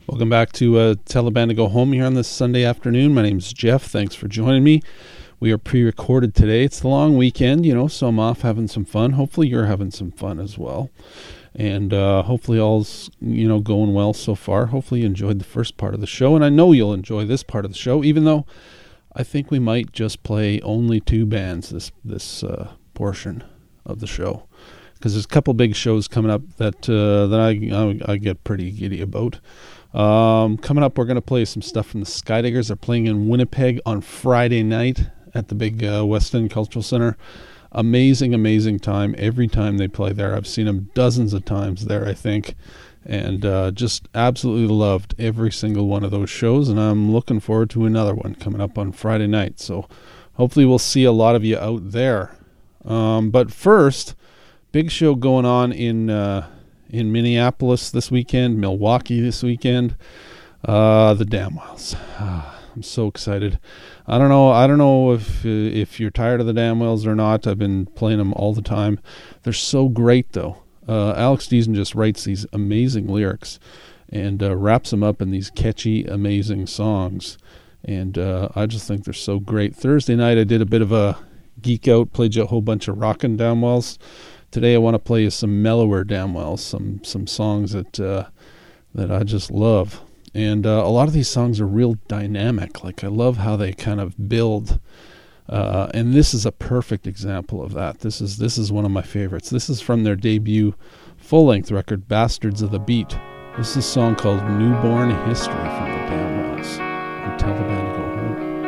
Welcome back to Tell the Band to Go Home here on this Sunday afternoon. My name's Jeff. Thanks for joining me. We are pre-recorded today. It's the long weekend, so I'm off having some fun. Hopefully you're having some fun as well. And hopefully all's, going well so far. Hopefully you enjoyed the first part of the show. And I know you'll enjoy this part of the show, even though I think we might just play only two bands this portion of the show. Because there's a couple big shows coming up that I get pretty giddy about. Coming up, we're going to play some stuff from the Skydiggers. They're playing in Winnipeg on Friday night at the big West End Cultural Center. Amazing time every time they play there. I've seen them dozens of times there, I think, and just absolutely loved every single one of those shows, and I'm looking forward to another one coming up on Friday night. So hopefully we'll see a lot of you out there. But first, big show going on in Minneapolis this weekend, Milwaukee this weekend, the Damwells. I'm so excited. I don't know if you're tired of the Damwells or not. I've been playing them all the time. They're so great, though. Alex Deason just writes these amazing lyrics and wraps them up in these catchy, amazing songs. And I just think they're so great. Thursday night I did a bit of a geek out, played you a whole bunch of rockin' Damwells. Today I want to play you some mellower Damwells, some songs that I just love. And a lot of these songs are real dynamic. Like, I love how they kind of build. And this is a perfect example of that. This is one of my favorites. This is from their debut full-length record, Bastards of the Beat. This is a song called Newborn History from the Damwells. And Tell the Band to Go Home.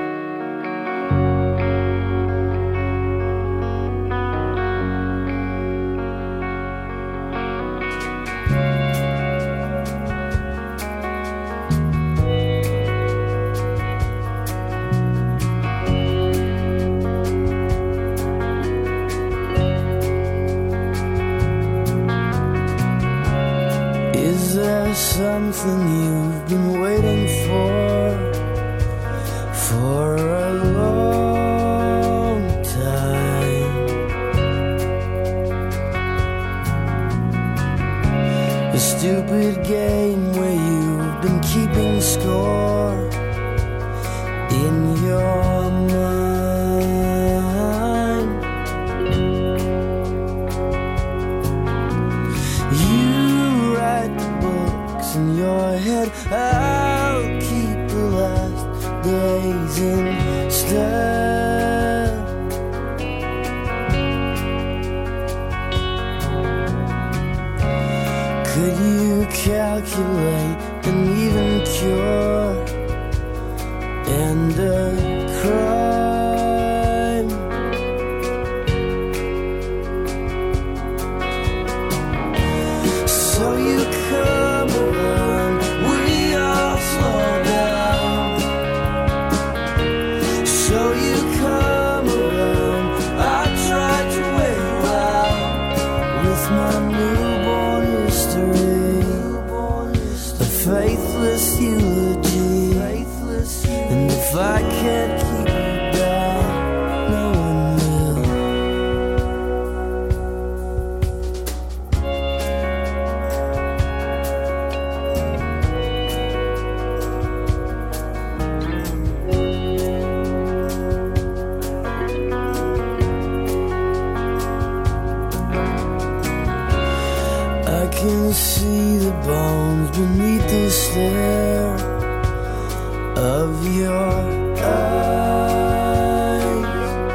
Something you've been waiting for a long time. A stupid game where you've been keeping score in your mind. You write the books in your head, I'll keep the last days instead. Could you calculate and even cure and a crime? So you come around, we all slow down. So you come around, I tried to wait out with my newborn history, a faithless eulogy. And if I can't keep you down, no one will. I can see the bones beneath the stare of your eyes.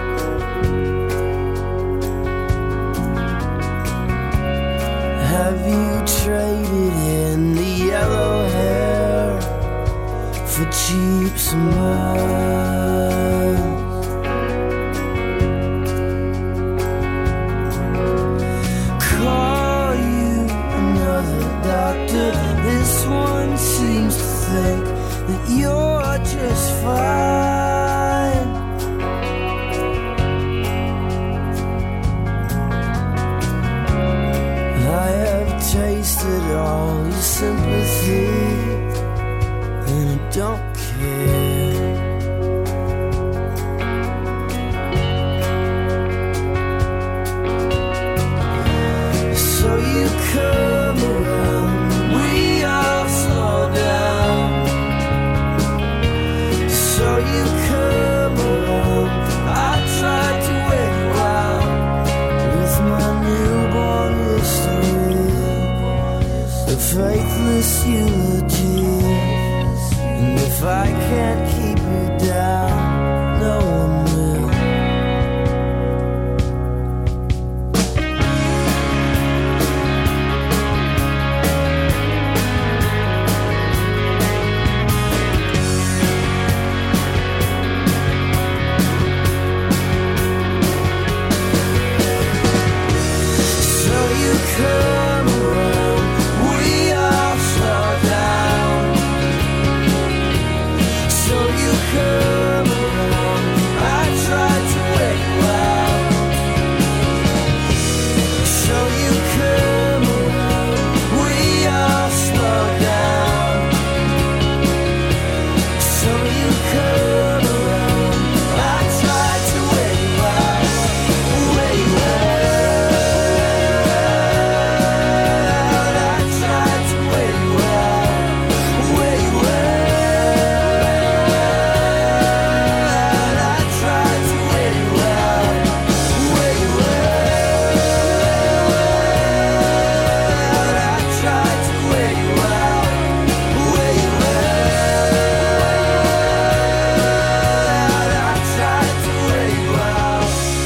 Have you traded in the yellow hair for cheap smiles? Call you another doctor. This one seems to think that you're just fine. I have tasted all your sympathy, and I don't care. So you come around, we all slow down. melodies. And if I can't keep you down, no one will. So you come around, we all slow down. So you come around, I tried to wait you out. So you come around, we all slow down. So you come around, I tried to wait you out. Wait you out, I tried to wait you out. Wait you out, I tried to wait you out. Wait you out, I tried to wait you out. Wait you out, I tried to wait you out.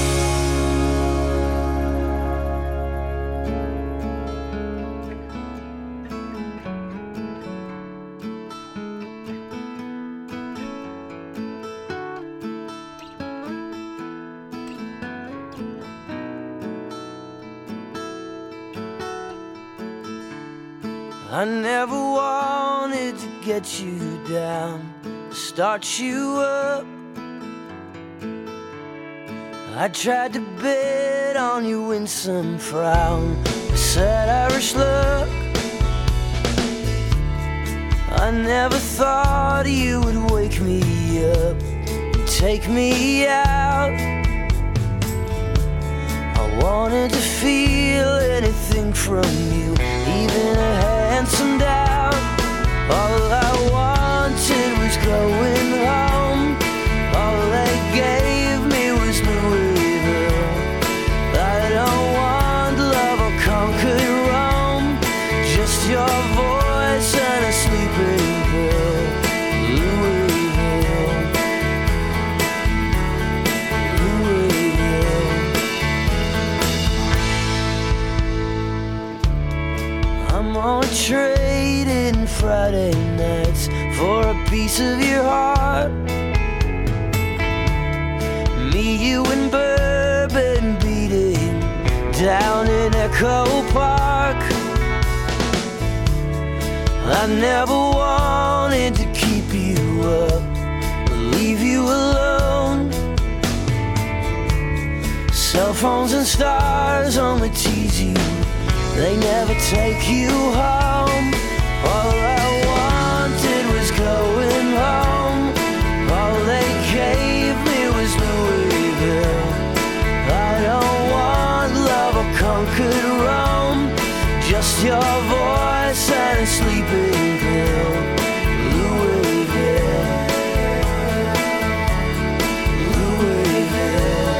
I never wanted to get you down, start you up. I tried to bet on your winsome frown, sad Irish look. I never thought you would wake me up, take me out. I wanted to feel anything from you, even a handsome doubt. All I wanted was going home. All they gave me was Louisville. I don't want love or conquered Rome, just your voice and a sleeping pill. Louisville, Louisville. I'm on trading Friday nights for a piece of your heart. Me, you, and bourbon beating down in Echo Park. I never wanted to keep you up, leave you alone. Cell phones and stars only tease you, they never take you home. All I wanted was going home. All they gave me was Louisville. I don't want love or conquered Rome, just your voice and a sleeping pill. Louisville, Louisville.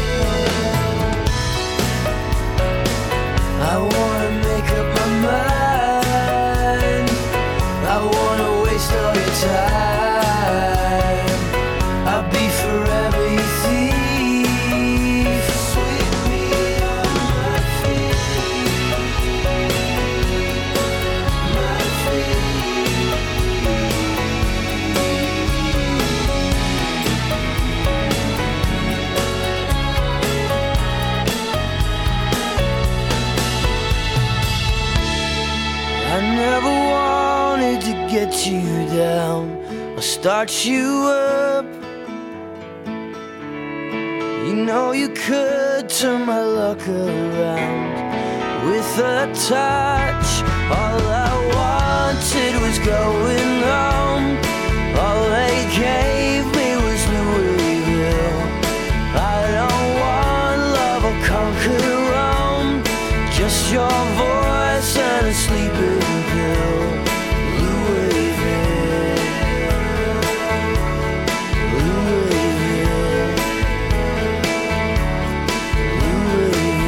I wanna make up my mind, I wanna waste all your time. I'll be forever your thief. Sweep me on my feet, my feet. I never wanted to get you down or start you up. You know you could turn my luck around with a touch. All I wanted was going home. All they gave me was Louisville. I don't want love or conquer Rome, just your voice and a sleeping pill. Louisville, Louisville,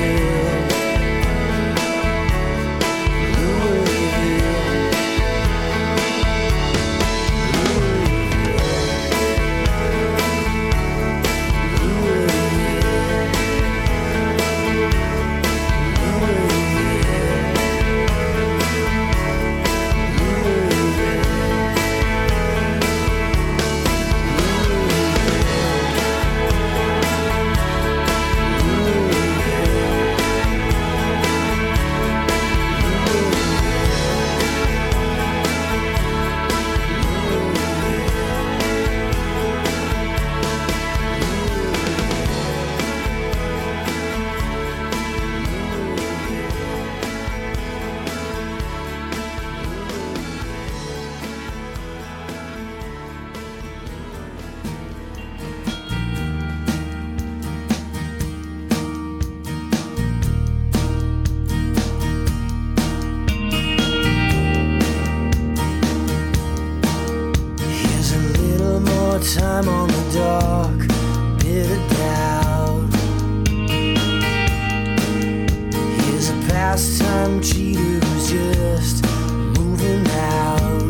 Louisville, Louisville. time on the dark pit of doubt. Here's a pastime cheater who's just moving out.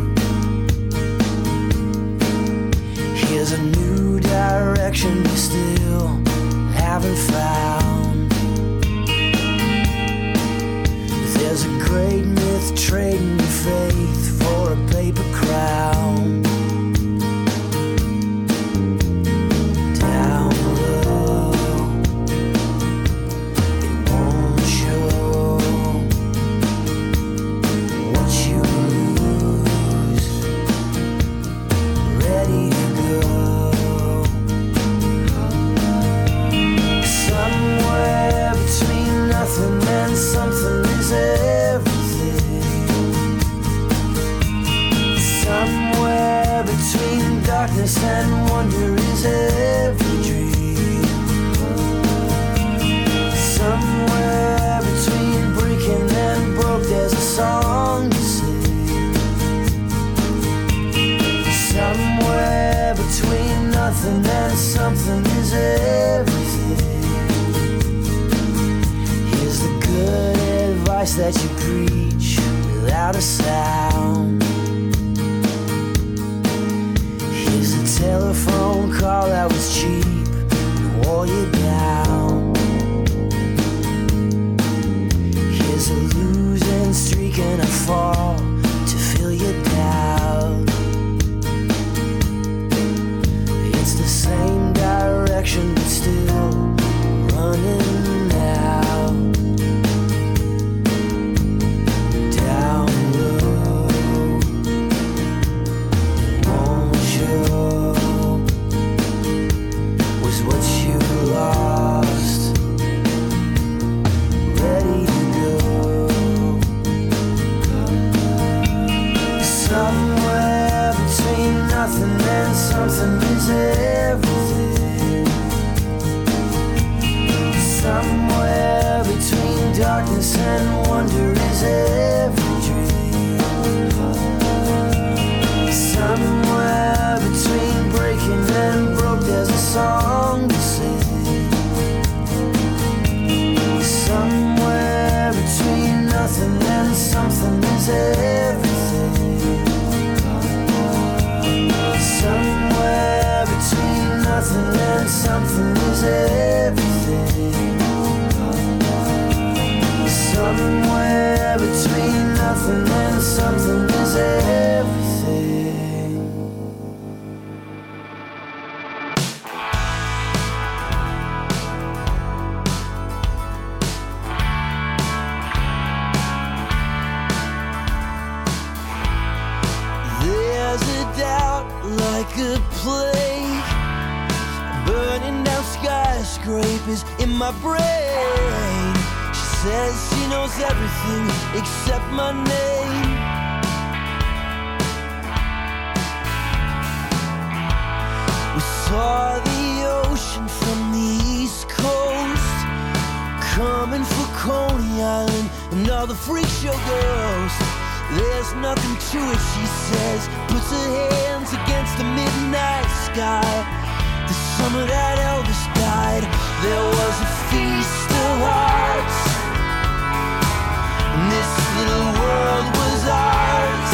Here's a new direction you still haven't found. There's a great myth trading your faith for a paper crown. Down low, it won't show what you lose. Ready to go. Somewhere between nothing and something is everything. Somewhere between darkness and wonder is every dream. Somewhere between breaking and broke there's a song to sing. Somewhere between nothing and something is everything. Here's the good advice that you preach without a sound. Here's a telephone call that was cheap and wore you down. Here's a losing streak and a fall to fill you down. It's the same direction but still running now. Down low, it won't show was what you lost. Ready to go. Somewhere between nothing and something is everything. Somewhere between darkness and wonder is every dream. Somewhere between breaking and broke there's a song to sing. Somewhere between nothing and something is everything. Somewhere between nothing and something is everything. Somewhere between nothing and something is everything. There's a doubt like a plague, burning down skyscrapers in my brain. She says she knows everything except my name. We saw the ocean from the East Coast, coming for Coney Island and all the freak show girls. There's nothing to it, she says, puts her hands against the midnight sky. The summer that Elvis died, there was a feast of hearts, and this little world was ours.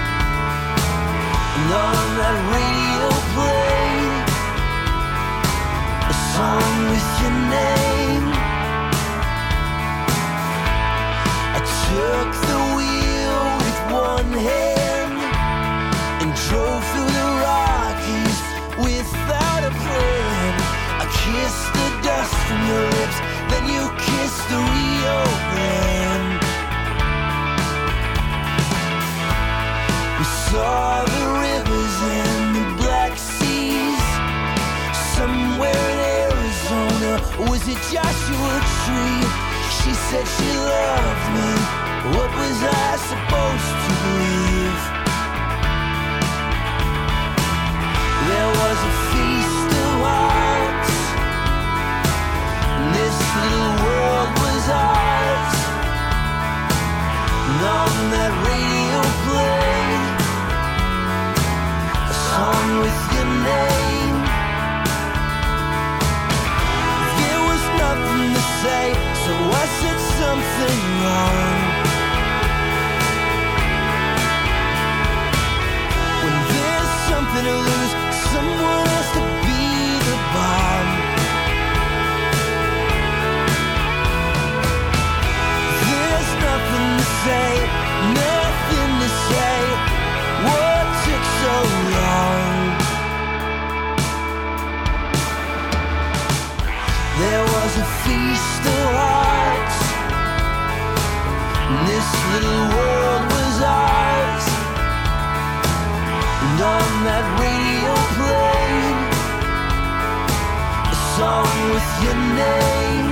And on that radio played a song with your name. I took the wheel with one hand and drove through the Rockies without a plan. I kissed the dust from your lips, then you kissed the Rio Grande. We saw the rivers and the Black Seas. Somewhere in Arizona was a Joshua tree. She said she loved me. What was I supposed to believe? There was a feast of hearts, and this little world was ours. And on that radio played a song with your name. nothing to lose. Someone else to be the bomb. There's nothing to say, nothing to say. What took so long? There was a feast of hearts. This little world was ours. And on that radio played a song with your name.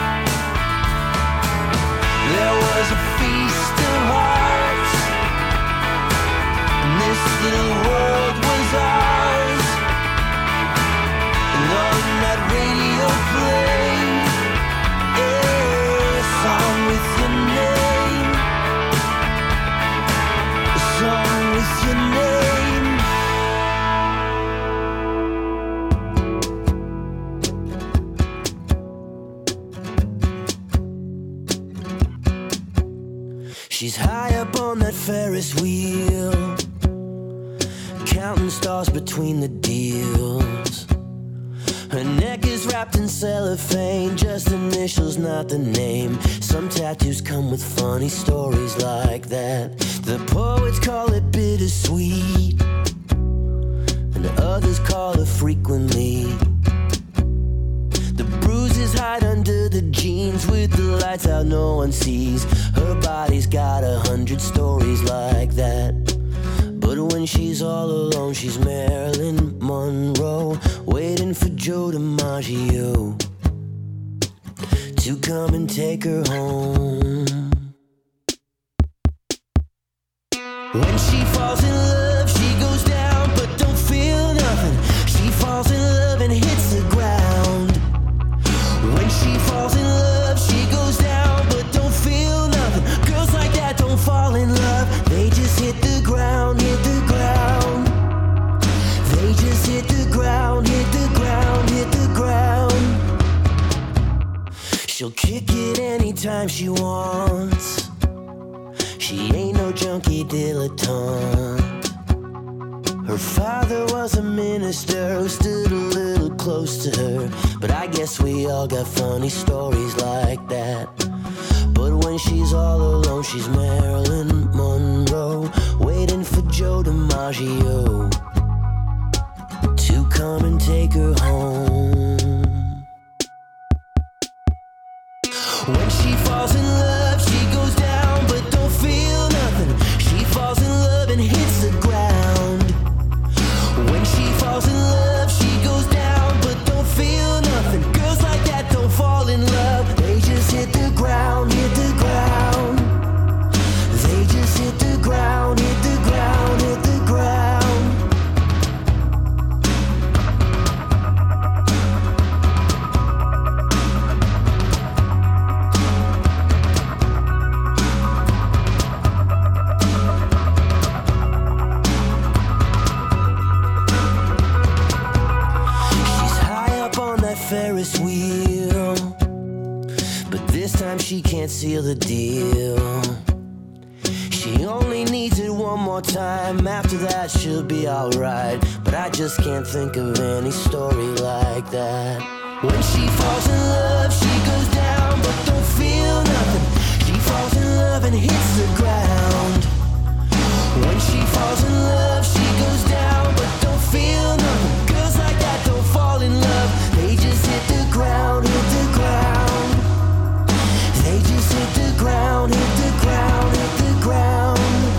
There was a feast of hearts. And this little world was ours. And on that radio played a song with your name. A song with your name. She's high up on that Ferris wheel, counting stars between the deals. Her neck is wrapped in cellophane, just initials, not the name. Some tattoos come with funny stories like that. The poets call it bittersweet, and others call it frequently. The bruises hide under the jeans, with the lights out no one sees. Her body's got 100 stories like that. But when she's all alone, she's Marilyn Monroe, waiting for Joe DiMaggio to come and take her home. When she falls in love, she goes down but don't feel nothing. She falls in love and hits the ground. When she falls in love, she goes down but don't feel nothing. Girls like that don't fall in love, they just hit the ground, hit the ground. They just hit the ground, hit the ground, hit the ground. She'll kick it anytime she wants. She ain't no junkie dilettante. Her father was a minister who stood a little close to her. But I guess we all got funny stories like that. But when she's all alone, she's Marilyn Monroe, waiting for Joe DiMaggio to come and take her home. When she falls in love, she goes down but don't feel nothing. She falls in love and hits the ground. When she falls in love, she goes down but don't feel nothing. Girls like that don't fall in love, they just hit the ground, hit the ground. They just hit the ground, hit the ground, hit the ground. Ferris wheel, but this time she can't seal the deal. She only needs it one more time, after that she'll be alright. But I just can't think of any story like that. When she falls in love, she goes down but don't feel nothing. She falls in love and hits the ground. When she falls in love, she goes down but don't feel nothing. Girls like that don't fall in love, they just hit the ground, hit the ground. They just hit the ground, hit the ground, hit the ground.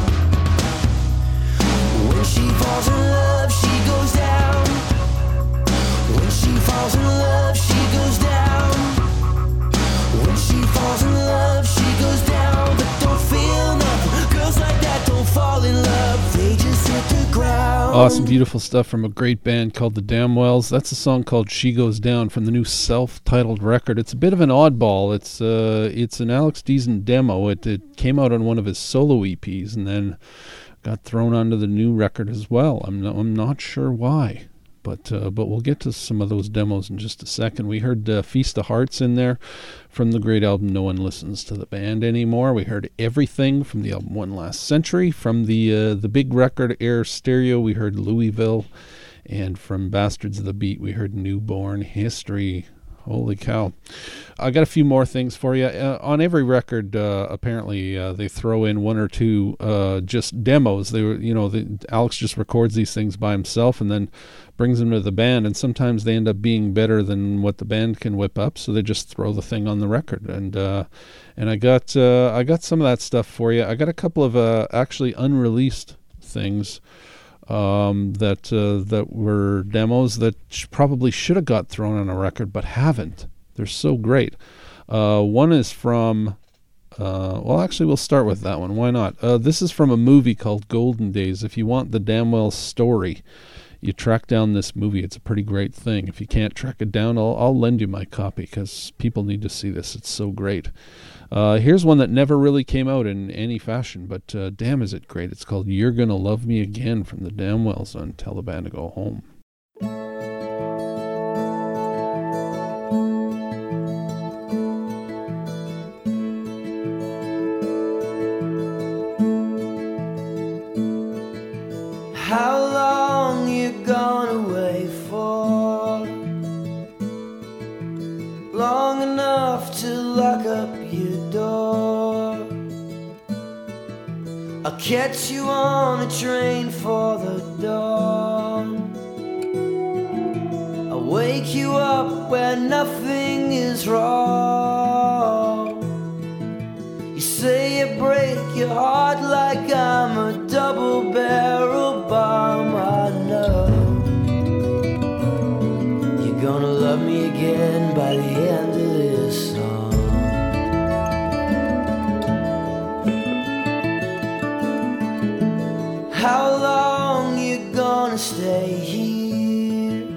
When she falls in love, she goes down. When she falls in love, she goes down. When she falls in love, she goes down but don't feel nothing. Girls like that don't fall in love, they just hit the ground. Awesome, beautiful stuff from a great band called the Damwells. That's a song called She Goes Down from the new self-titled record. It's a bit of an oddball. It's an Alex Deason demo. It came out on one of his solo EPs and then got thrown onto the new record as well. I'm not sure why. But we'll get to some of those demos in just a second. We heard Feast of Hearts in there from the great album No One Listens to the Band Anymore. We heard Everything from the album One Last Century. From the big record Air Stereo, we heard Louisville. And from Bastards of the Beat, we heard Newborn History. Holy cow. I got a few more things for you. On every record, apparently, they throw in one or two just demos. Alex just records these things by himself and then brings them to the band, and sometimes they end up being better than what the band can whip up, so they just throw the thing on the record. And I got some of that stuff for you. I got a couple of actually unreleased things that were demos that probably should have got thrown on a record but haven't. They're so great. One is from actually we'll start with that one. Why not? This is from a movie called Golden Days. If you want the Damnwell story, you track down this movie. It's a pretty great thing. If you can't track it down, I'll lend you my copy because people need to see this. It's so great. Here's one that never really came out in any fashion, but damn is it great. It's called You're Gonna Love Me Again from the Damnwells on Tell the Band to Go Home. How long you gonna wait for? Long enough to lock up your door. I'll catch you on a train for the dawn. I'll wake you up where nothing is wrong. You say you break your heart like I'm a double-barrel bomb. I know you're gonna love me again by the end of this song. How long you gonna stay here?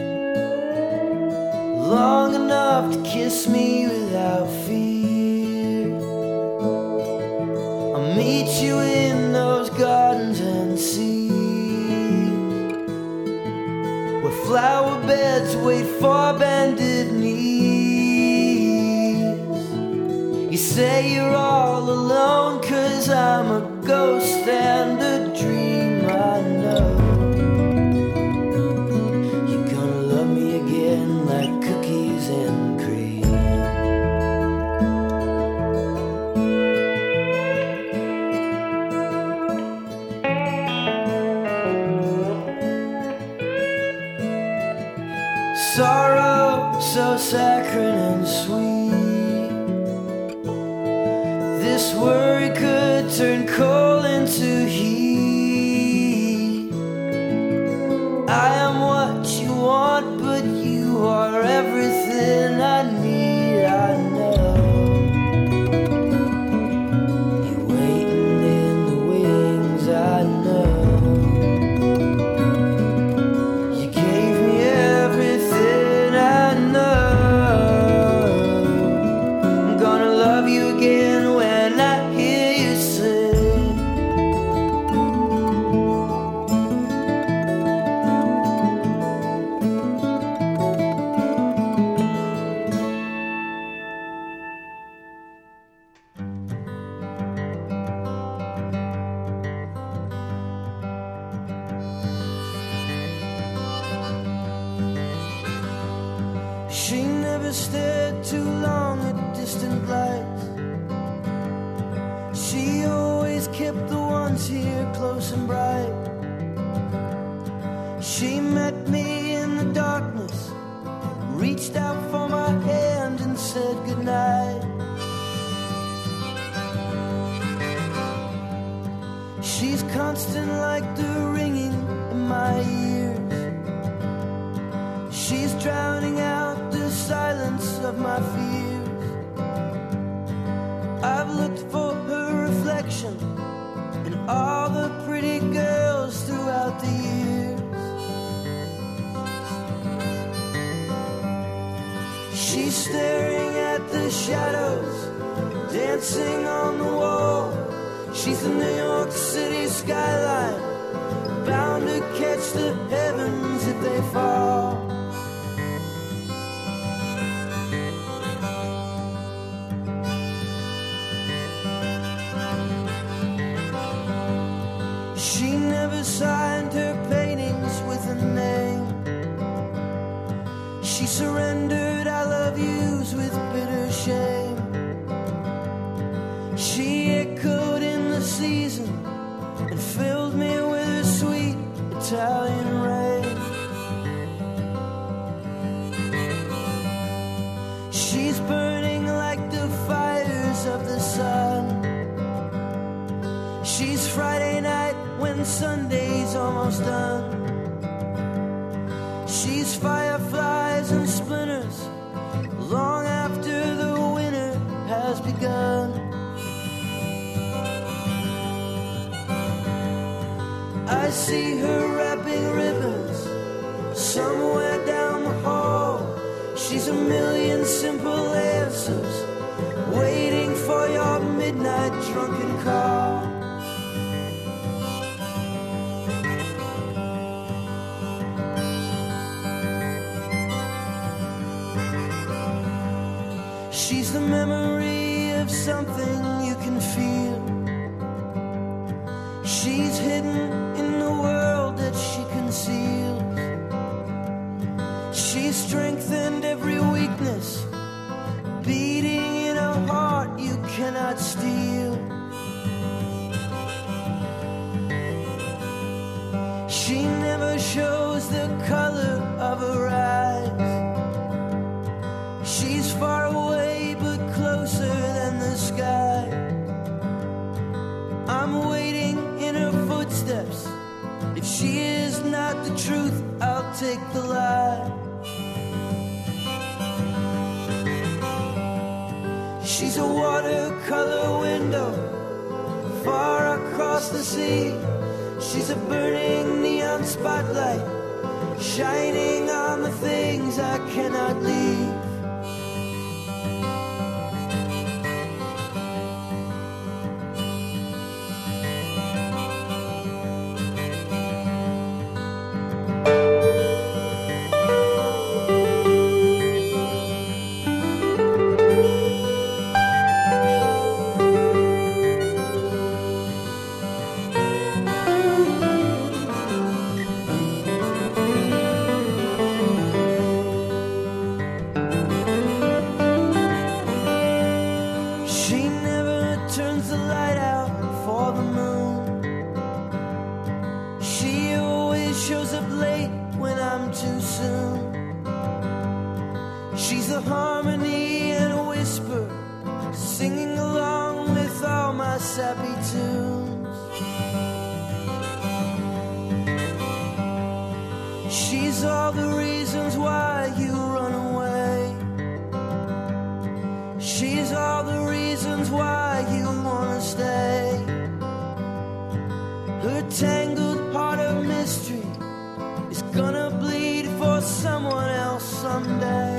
Long enough to kiss me without fear. I'll meet you in those gardens and seas where flower beds wait for bended knees. You say you're all alone 'cause I'm a ghost and a dream. I know you're gonna love me again like cookies and cream. Sorrow so saccharine and sweet. This worry could turn coal into heat. I am what you want, but you are everything I need. I know you're waiting in the wings. I know you gave me everything. I know I'm gonna love you again when I hear you sing. She never stared too long at distant lights. She always kept the ones here close and bright. She met me in the darkness, reached out for my hand and said goodnight. She's constant like the ringing in my ears. She's drowning out the silence of my fears. I've looked for her reflection in all the pretty girls throughout the years. She's staring at the shadows dancing on the wall. She's the New York City skyline, bound to catch the heavens if they fall. She never signed her paintings with a name. She surrendered I love yous with bitter shame. She echoed in the season and filled me with her sweet Italian rain. She's burning like the fires of the sun. She's Friday night when Sunday's almost done. She's fireflies and splinters long after the winter has begun. I see her wrapping ribbons somewhere down the hall. She's a million simple answers waiting for your midnight drunken call. She's the memory of something you can feel. She's hidden in the world that she conceals. She's strengthened every weakness, beating in a heart you cannot steal. She never shows the color of her eyes. She's far away but closer than the sky. I'm waiting in her footsteps. If she is not the truth, I'll take the lie. She's a watercolor window far across the sea. She's a burning neon spotlight shining on the things I cannot leave. She's all the reasons why you run away. She's all the reasons why you wanna stay. Her tangled heart of mystery is gonna bleed for someone else someday.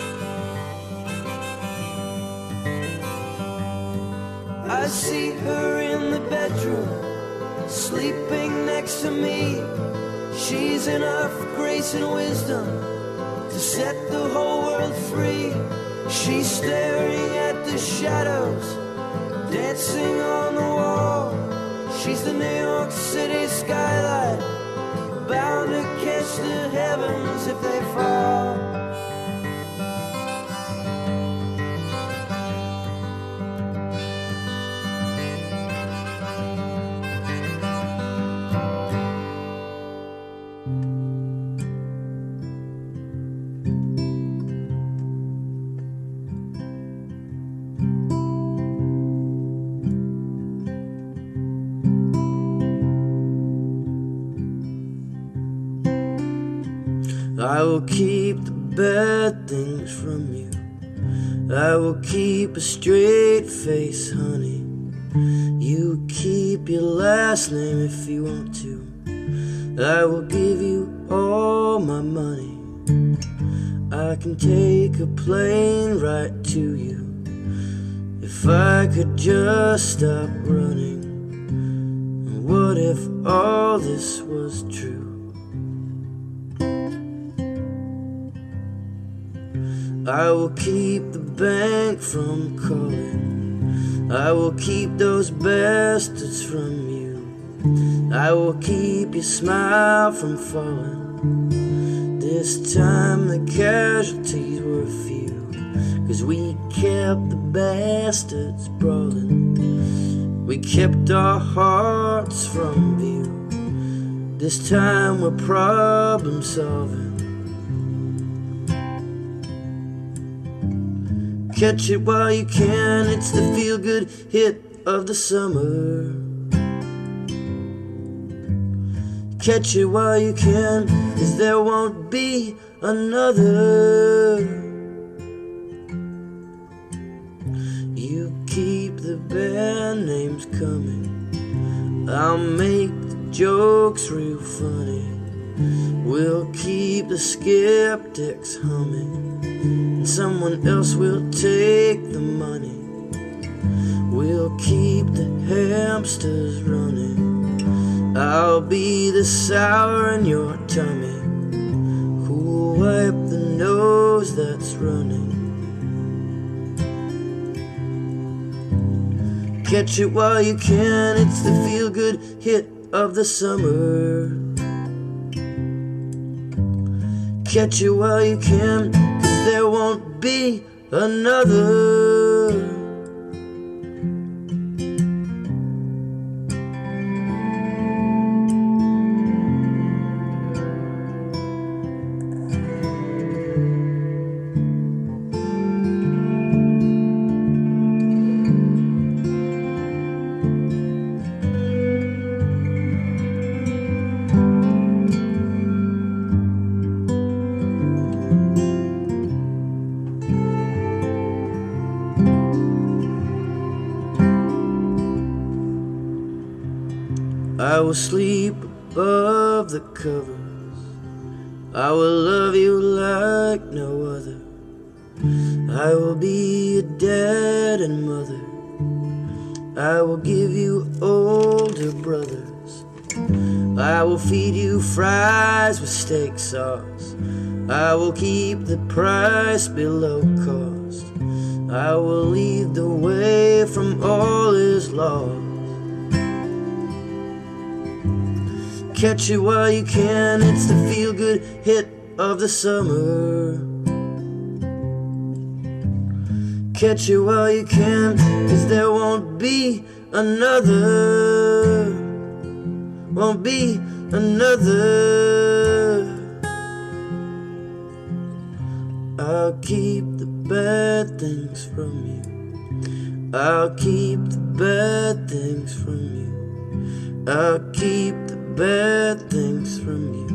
I see her in the bedroom, sleeping next to me. She's enough grace and wisdom to set the whole world free. She's staring at the shadows, dancing on the wall. She's the New York City skyline, bound to catch the heavens if they fall. I will keep the bad things from you. I will keep a straight face, honey. You keep your last name if you want to. I will give you all my money. I can take a plane right to you. If I could just stop running. What if all this was true? I will keep the bank from calling. I will keep those bastards from you. I will keep your smile from falling. This time the casualties were few, 'cause we kept the bastards brawling. We kept our hearts from view. This time we're problem solving. Catch it while you can, it's the feel-good hit of the summer. Catch it while you can, 'cause there won't be another. You keep the band names coming, I'll make the jokes real funny. We'll keep the skeptics humming, and someone else will take the money. We'll keep the hamsters running. I'll be the sour in your tummy, who'll wipe the nose that's running. Catch it while you can, it's the feel-good hit of the summer. Catch it while you can, 'cause there won't be another. I will sleep above the covers. I will love you like no other. I will be a dad and mother. I will give you older brothers. I will feed you fries with steak sauce. I will keep the price below cost. I will lead the way from all is lost. Catch it while you can, it's the feel-good hit of the summer. Catch it while you can, 'cause there won't be another. Won't be another. I'll keep the bad things from you. I'll keep the bad things from you. I'll keep the bad things from you.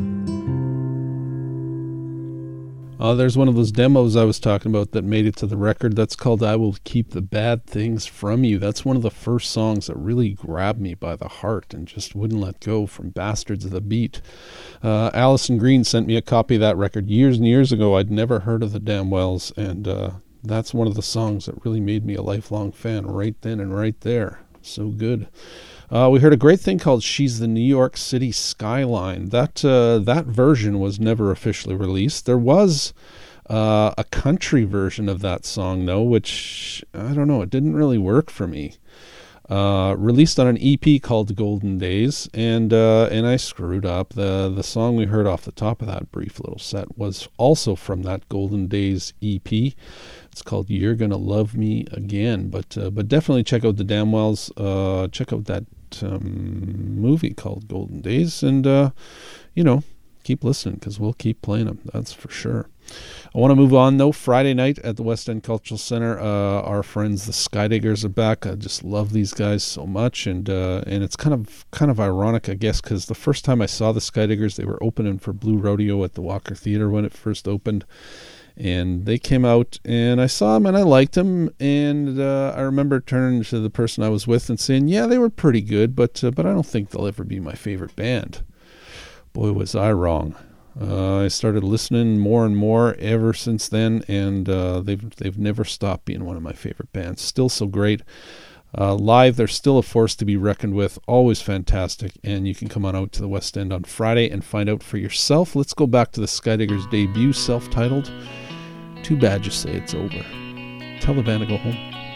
There's one of those demos I was talking about that made it to the record. That's called I Will Keep the Bad Things From You. That's one of the first songs that really grabbed me by the heart and just wouldn't let go, from Bastards of the Beat. Allison Green sent me a copy of that record years and years ago. I'd never heard of the Damwells, and that's one of the songs that really made me a lifelong fan right then and right there. So good. We heard a great thing called She's the New York City Skyline. That version was never officially released. There was a country version of that song, though, which, I don't know, it didn't really work for me. Released on an EP called Golden Days, and I screwed up. The song we heard off the top of that brief little set was also from that Golden Days EP. It's called You're Gonna Love Me Again, but definitely check out the Damwells. Check out that movie called Golden Days, and keep listening, because we'll keep playing them, that's for sure. I want to move on, though. Friday night at the West End Cultural Center, our friends the Skydiggers are back. I just love these guys so much, and it's kind of ironic, I guess, because the first time I saw the Skydiggers, they were opening for Blue Rodeo at the Walker Theater when it first opened. And they came out, and I saw them, and I liked them, and I remember turning to the person I was with and saying, yeah, they were pretty good, but I don't think they'll ever be my favorite band. Boy, was I wrong. I started listening more and more ever since then, and they've never stopped being one of my favorite bands. Still so great. Live, they're still a force to be reckoned with, always fantastic, and you can come on out to the West End on Friday and find out for yourself. Let's go back to the Skydiggers' debut, self-titled, Too bad you say it's over. Tell the band to go home.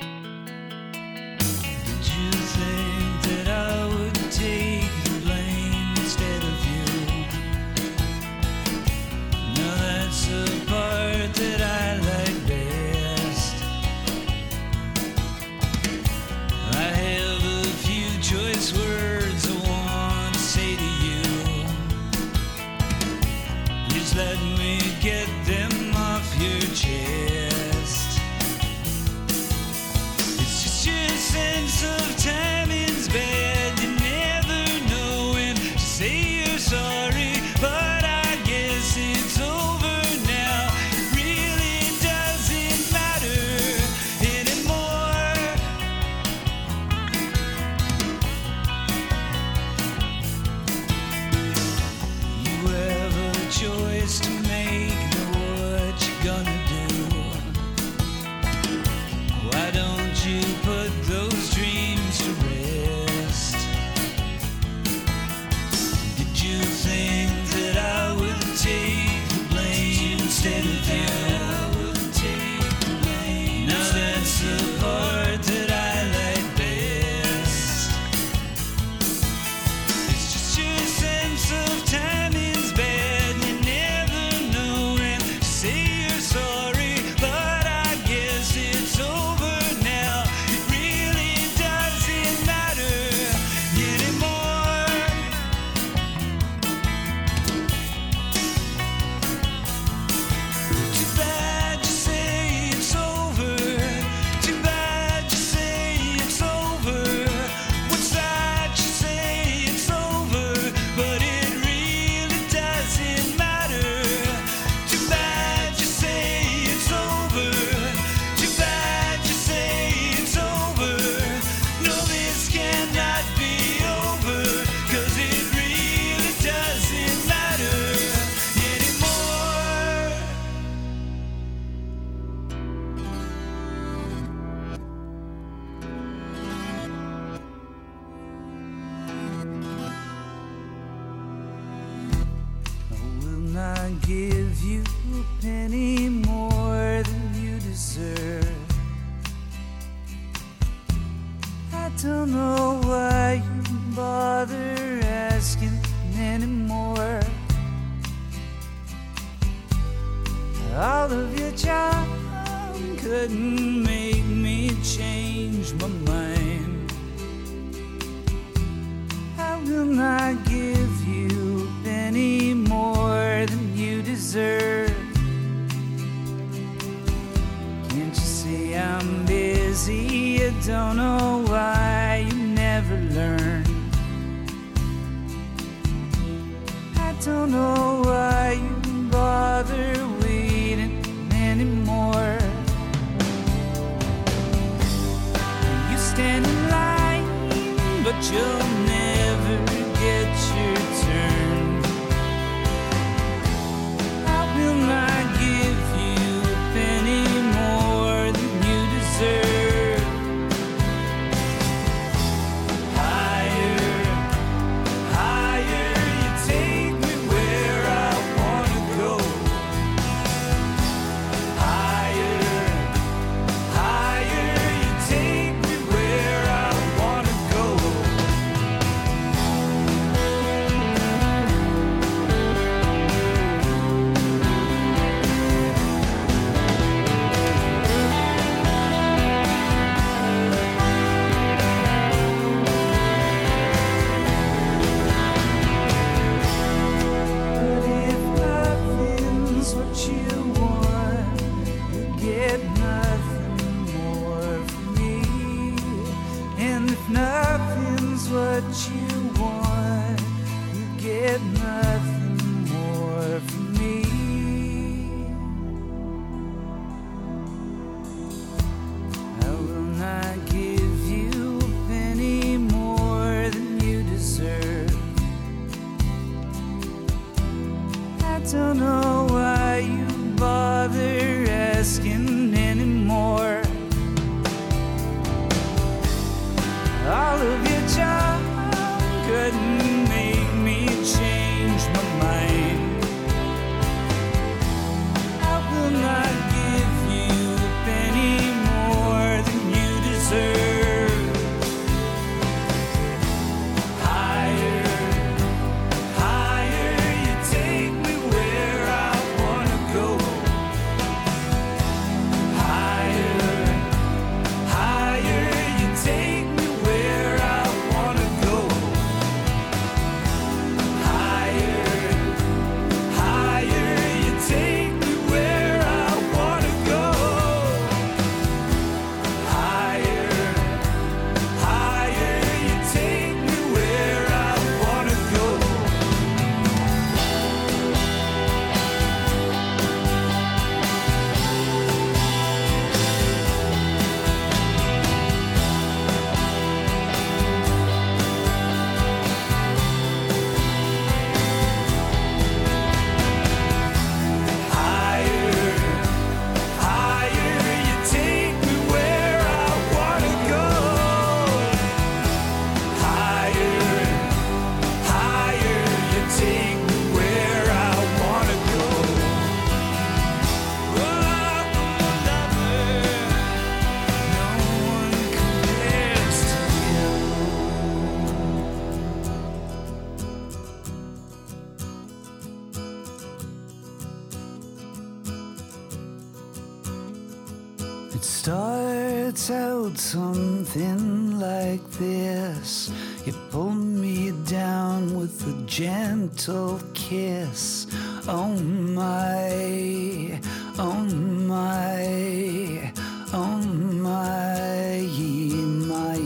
Did you think that I would take the blame instead of you? No, that's the part that I like best. I have a few choice words I want to say to you. Please let me get them off your chest. It's just your sense of timing's bad. You never know when to say you're sorry, but I guess it's over now. It really doesn't matter anymore. You have a choice to make. Know what you're gonna do. Why don't you put those dreams to rest? Did you think that I would take the blame instead of you? Now that's the part that I like best. It's just your sense of timing's bad. You never know when to say you're sorry, but I guess it's over now. It really doesn't matter anymore. Too bad you say it's over. Too bad you say it's over. What's that you say it's over, but it really doesn't matter. Too bad you say it's over. Too bad you say it's over. No, this cannot be over, 'cause it really doesn't matter anymore. I will not give you a penny more than you deserve. I don't know why you bother asking anymore. All of your charm couldn't make me change my mind. I will not give you any more than you deserve. Can't you see I'm busy? I don't know why you never learn. I don't know why you bother waiting anymore. You stand in line, but you'll never get your turn. I will not give you a penny more than you deserve. Higher, higher, you take me where I wanna go. Higher, higher, you take me where I wanna go. But if nothing's what you want, you get nothing more from me. And if nothing's what you want, you get nothing more from me. I will not give you a penny more than you deserve. I don't know why you bother asking anymore. All of your charm couldn't make me change my mind. I will not give It starts out something like this. You pull me down with a gentle kiss. Oh my, oh my, oh my, my.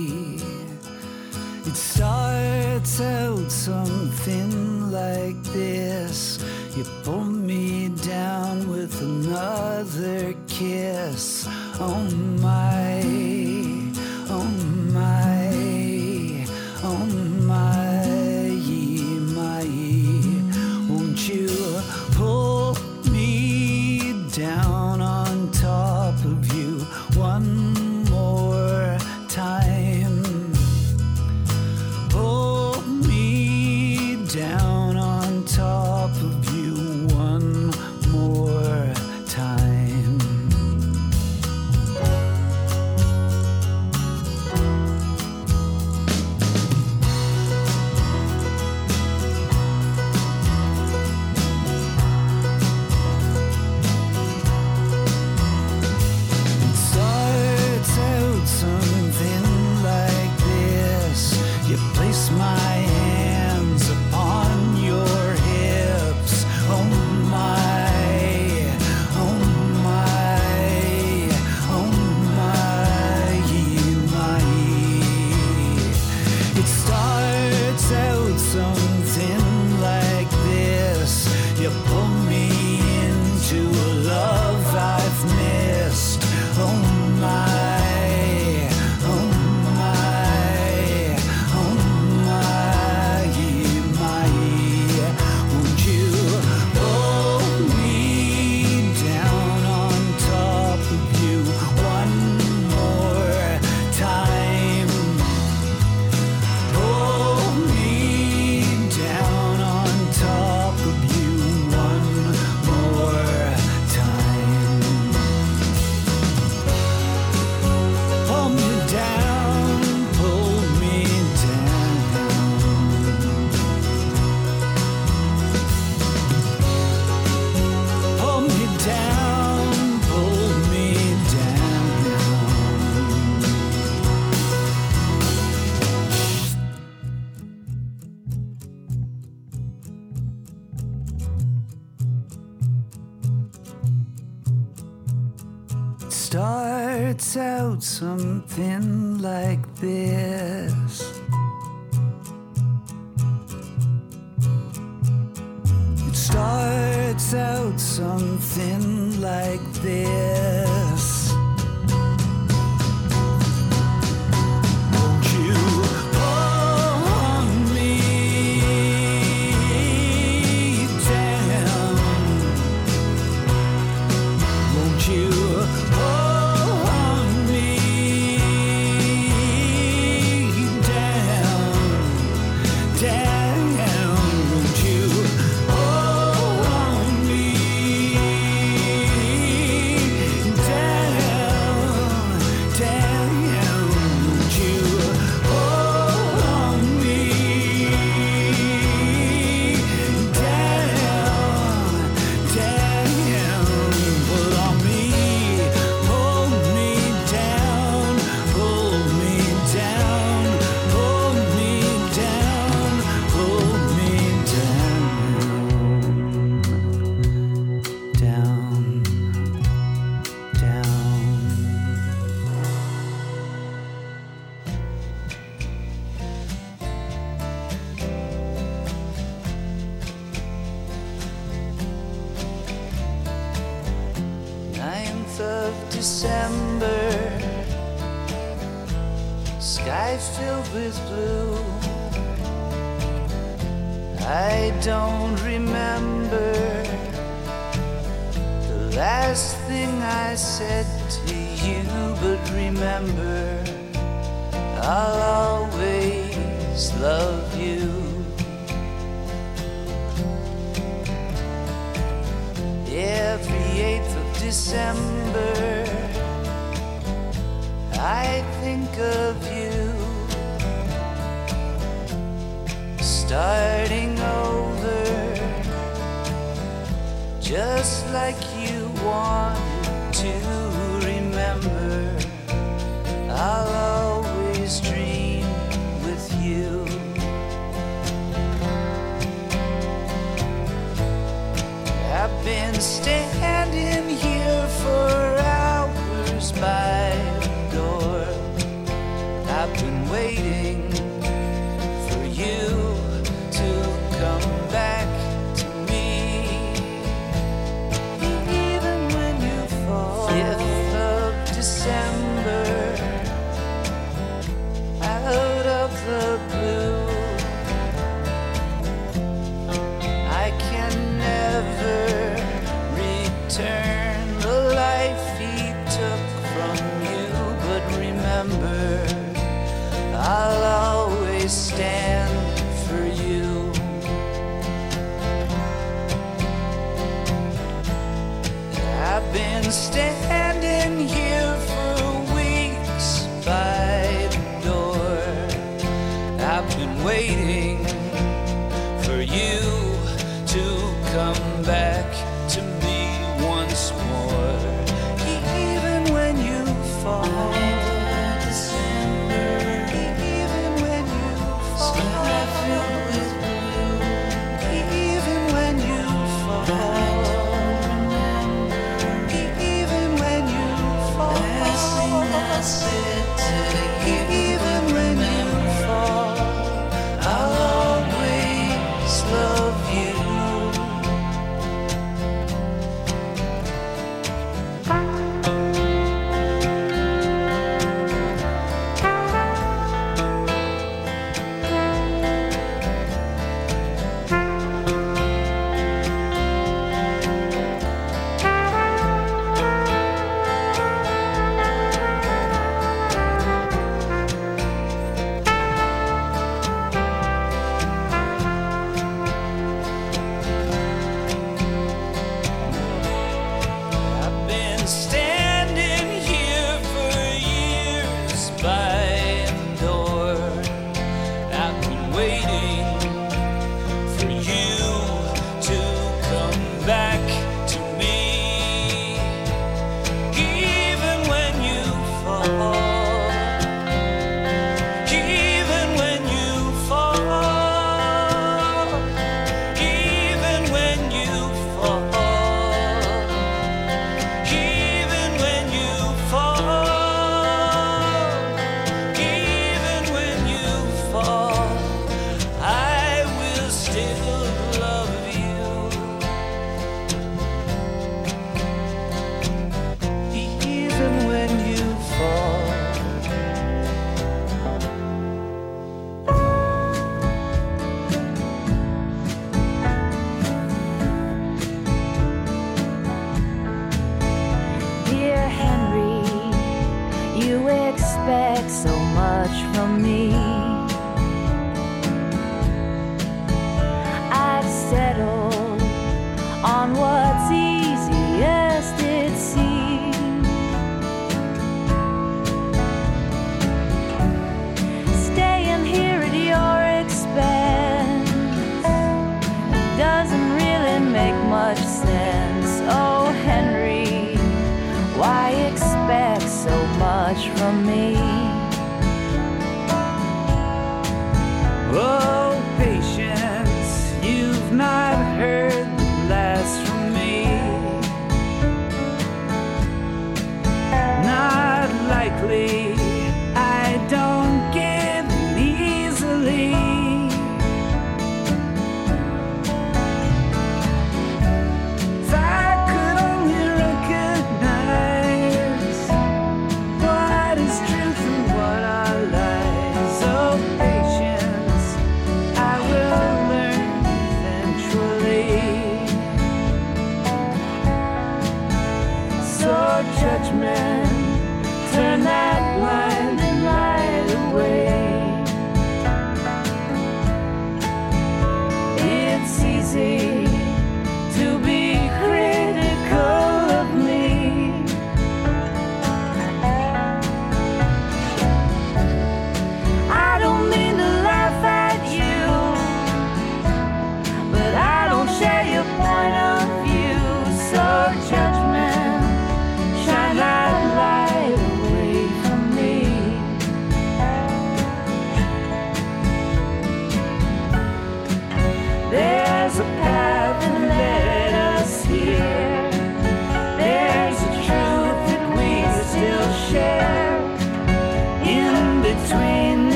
It starts out something like this. You pull me down with another kiss. Oh my, oh my, oh my, my. Won't you pull me down on top of you one more time? Pull me down on top of you one more time. It starts out something like this. You place my hands upon your hips. Oh my, oh my, oh my, my. It starts out something like this. You pull me into a love I've missed. Oh my, oh my, oh my, my. Won't you pull me down on top of you one more time? Pull me down on top of you one more time. Pull me down, pull me down. Pull me down, pull me down. It starts out something like this. It starts out something like this. Won't you pull me down? Won't you pull me down, down? Won't you pull me December, sky filled with blue. I don't remember the last thing I said to you, but remember, I'll always love you. Every 8th of December, I think of you, starting over, just like you wanted to remember. I'll always dream with you. I've been standing here for hours by the door. I've been waiting for you to come back to me. Even when you fall, 5th of December, out of the blue, I can never return the life he took from you, but remember, I'll always stand for you. I've been standing here for weeks by the door. I've been waiting for you to come back to me once more. Even when you fall, even when you fall, even when you fall, even when you fall, even when you fall, I'll always love you. I've been standing here for years by the door. I've been waiting for you to come back to me. Even when you fall, even when you fall, even when you fall. Even when you fall, even when you fall, I will still love you. Even when you fall. Dear Henry, you expect so much from me. I've settled on what's easiest, it seems. Staying here at your expense doesn't really make much sense. Oh, Henry, why expect so much from me? Oh, patience, you've not heard the last from me. Not likely, I don't give in easily. If I could only recognize what is truth and what are lies. Oh, patience,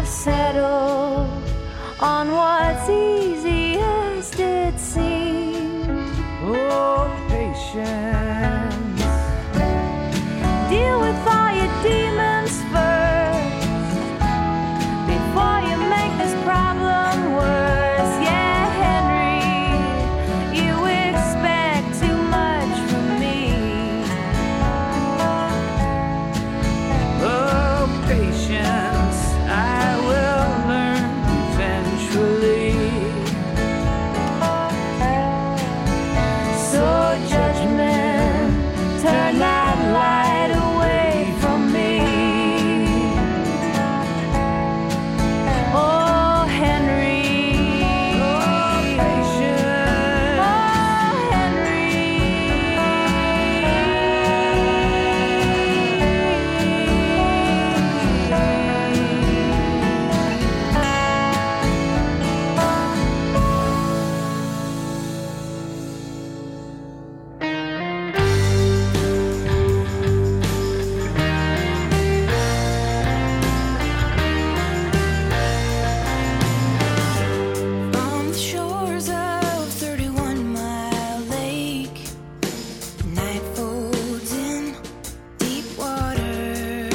settle on what's easiest it seems. Oh, patience. Deal with all your demons first before you make this problem worse. Yeah, Henry, you expect too much from me. Oh, patience. I will learn eventually. So judgment, turn that light away from me. Oh, Henry. Oh, patience. Oh, On the shores of 31 Mile Lake, the night folds in deep water,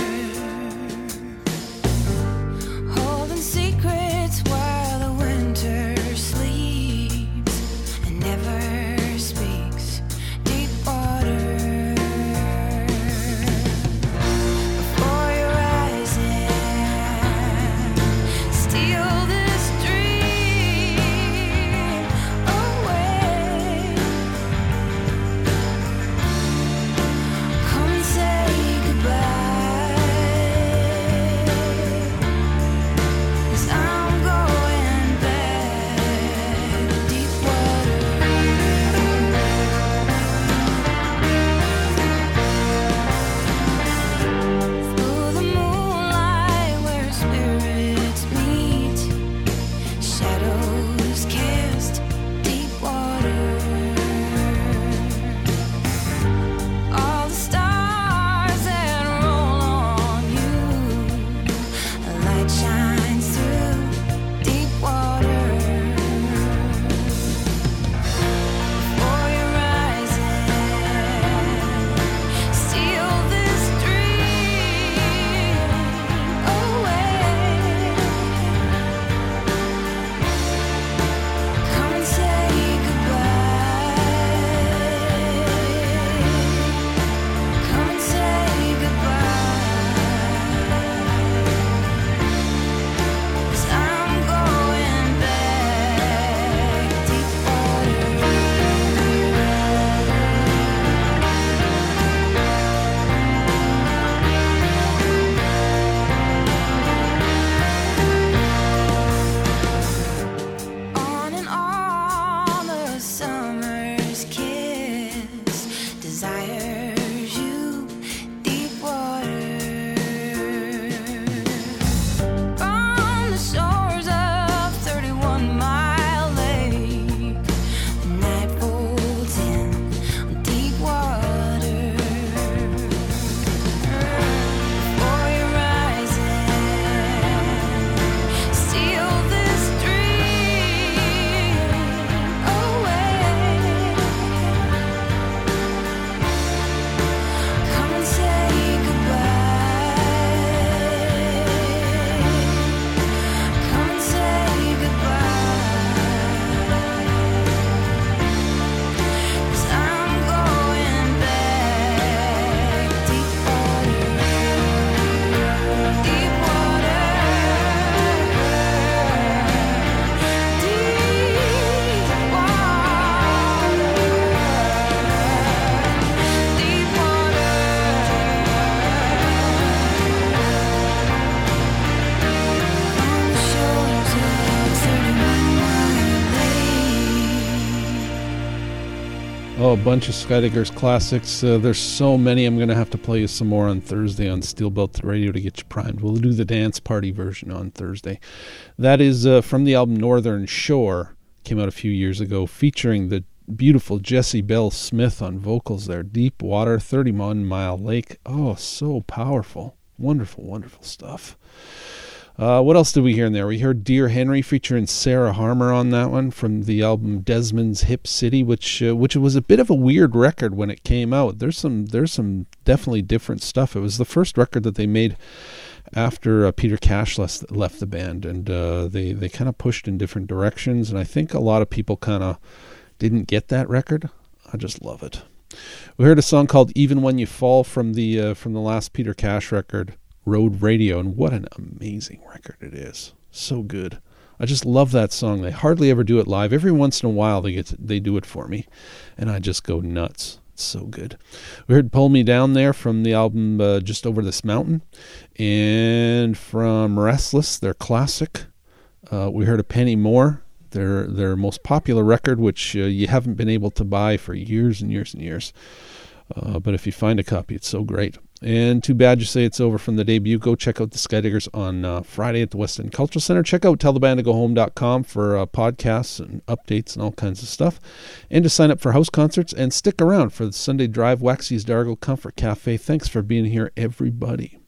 holding secrets while the winter sleeps and never speaks. Deep water. Before your eyes and steal this dream away. Come and say goodbye, 'cause I'm going back deep water. Through the moonlight where spirits meet, shadows cast deep water. All the stars that roll on you, a light shines through deep water. Before your eyes and steal this dream away. Come and say goodbye. Come and say goodbye. 'Cause I'm going back deep water. On and on the summer's kiss desires you deep water. On the shores of 31 Mile Lake, the night folds in deep water. Before your eyes and steal this dream away. Come and say goodbye. Come and say goodbye. 'Cause I'm going back deep water. Deep water. Deep water. On the shores of 31 Mile Lake. Oh, a bunch of Sky Diggers classics. There's so many. I'm going to have to play you some more on Thursday on Steel Belt Radio to get you primed. We'll do the dance party version on Thursday. That is from the album Northern Shore. Came out a few years ago, featuring the beautiful Jessie Bell Smith on vocals there. Deep Water, 31 Mile Lake. Oh, so powerful. Wonderful, wonderful stuff. What else did we hear in there? We heard Dear Henry featuring Sarah Harmer on that one from the album Desmond's Hip City, which was a bit of a weird record when it came out. There's some definitely different stuff. It was the first record that they made after Peter Cash left the band, and they kind of pushed in different directions, and I think a lot of people kind of didn't get that record. I just love it. We heard a song called Even When You Fall from the last Peter Cash record, Road Radio, and what an amazing record it is. So good. I just love that song. They hardly ever do it live. Every once in a while they do it for me, and I just go nuts. It's so good. We heard Pull Me Down there from the album Just Over This Mountain, and from Restless, their classic, we heard A Penny More, their most popular record, which you haven't been able to buy for years and years and years. But if you find a copy, it's so great. And Too Bad You Say It's Over from the debut. Go check out the Skydiggers on Friday at the West End Cultural Center. Check out tellthebandtogohome.com for podcasts and updates and all kinds of stuff. And to sign up for house concerts. And stick around for the Sunday Drive, Waxy's Dargle Comfort Cafe. Thanks for being here, everybody.